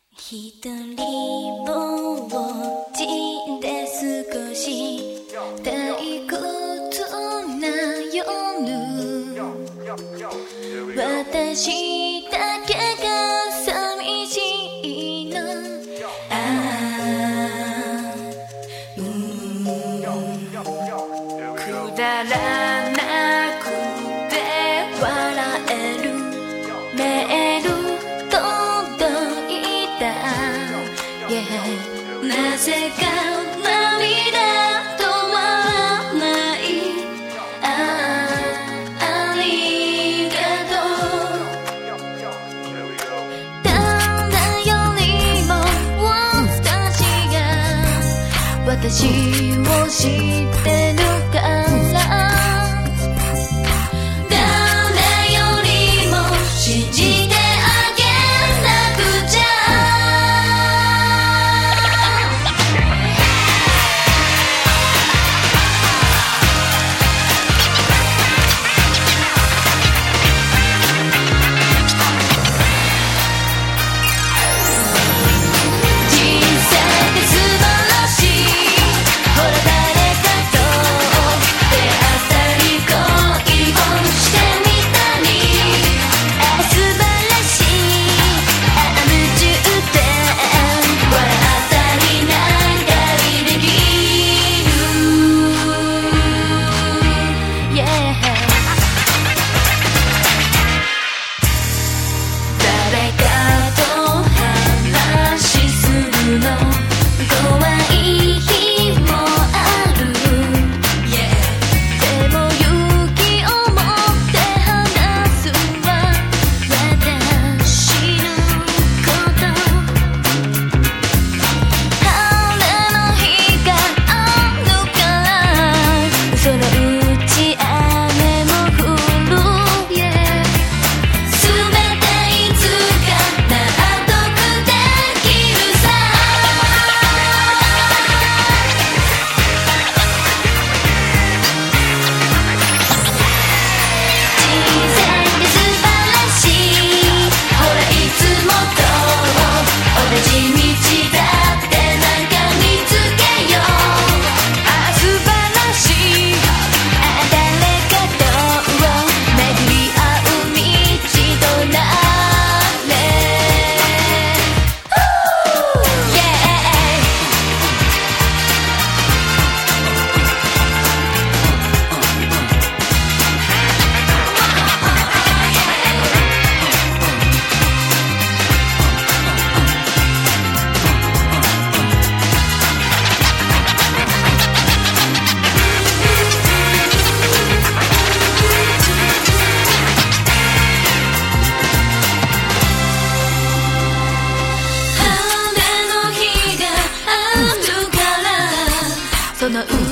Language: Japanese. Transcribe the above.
一人ぼっちで少し退屈な夜、私だけが寂しいの。くだらなくて笑えるメール届いた、なぜか涙止まらない。ありがとう。誰よりも私が私を知ってるから、誰よりも信じてあげなくちゃ。人生って素晴らしい。ほら誰かと出会ったり恋をしてみたり、素晴らしい。夢中で笑ったり泣いたりできる。Yeah。誰かと話するの怖い日もある。でも勇気を持って話すわ、私のこと。晴れの日があるからそのうち雨も降る。すべていつか納得できるさ。人生って素晴らしい。ほらいつもと同じ道だってなんか見つけよう。素晴らしい。誰かと巡り合う道となれ。晴れの日があるからそのう